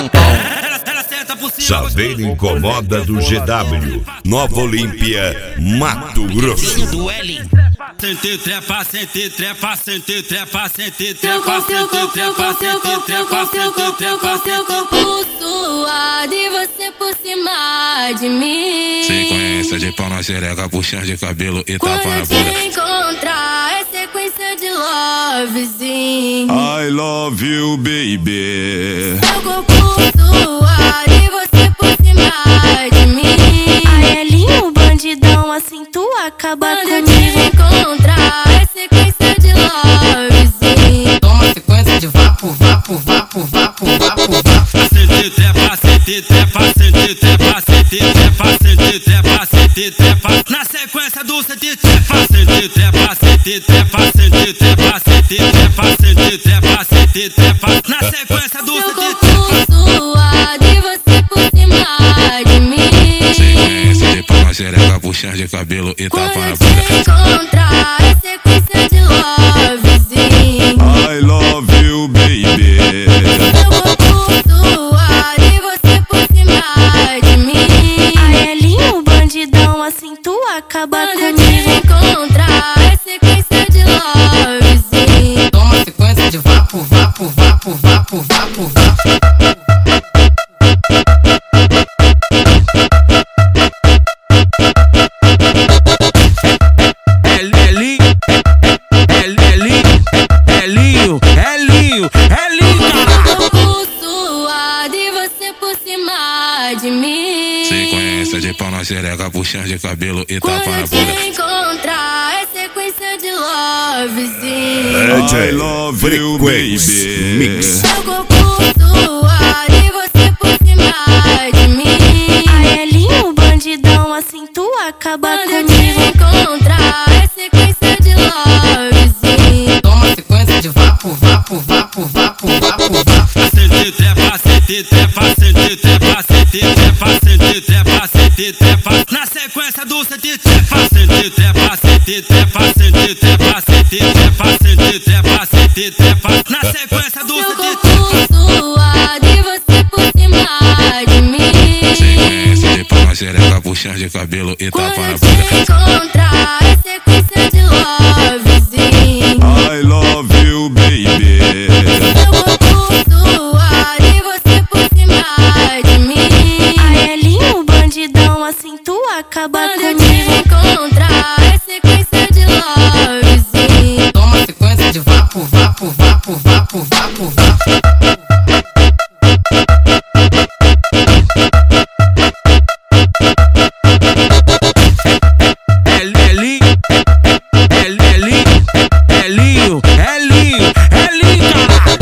Saveiro Incomoda do GW, Nova Olímpia, Mato Grosso. Sente trepa, sente trepa, sente trepa, sente trepa, sente trepa, sente trepa, sente trepa, sente corpo suado e você por cima de mim. Sequência de pau na xereca, puxão de cabelo e tapa na bunda. Quando eu te encontrar é sequência de lovezinho. I love you, baby. Seu corpo suado e você por cima de mim. Ai, Elinho, bandidão, assim tu acaba Quando comigo. eu te encontrar é sequência de lovezinho. Toma sequência de vapo, vapo, vapo, vapo, vapo, vapo. Sente trepa, sente trepa, sente trepa, sente trepa, sente trepa, sente trepa. Na sequência do sente trepa, sente trepa, sente trepa, sente trepa, sente trepa, sente trepa, sente trepa. Na sequência do Seu sente corpo suado e você por cima de mim. Sequência de pau na xereca, puxão de cabelo e Quando tapa na eu te bunda. encontrar é sequência de lovezinho. I love you, baby. Seu corpo suado e você por cima de mim. Ai, Elinho, bandidão, assim tu acaba Quando eu te comigo. encontrar é sequência de lovezinho. Toma sequência de vapo, vapo, vapo, vapo, vapo, vapo. Corpo suado e você por cima de mim. Sequência de pau na xereca, puxão de cabelo e Quando tapa na eu te bunda. encontrar é sequência de lovezinho. DJ love you, Frequency baby. Mix. Seu corpo suado e você por cima de mim. Ai, Elinho, bandidão, assim tu acaba Quando eu te comigo. encontrar é sequência de lovezinho. Toma sequência de vapo, vapo, vapo, vapo, vapo, vapo. Sente trepa, sente trepa, sente trepa, sente trepa, sente trepa, sente trepa. Na sequência do sente trepa, sente trepa, sente trepa, sente trepa, sente trepa, sente trepa, sente trepa. Na sequência do Seu sente corpo suado e você por cima de mim. Sequência de pau na xereca, puxão de cabelo e Quando tapa na eu te bunda. encontrar é sequência de lovezinho. I love you, baby. Seu corpo suado e você por cima de mim. Ai, Elinho, bandidão, assim tu acaba Quando eu comigo.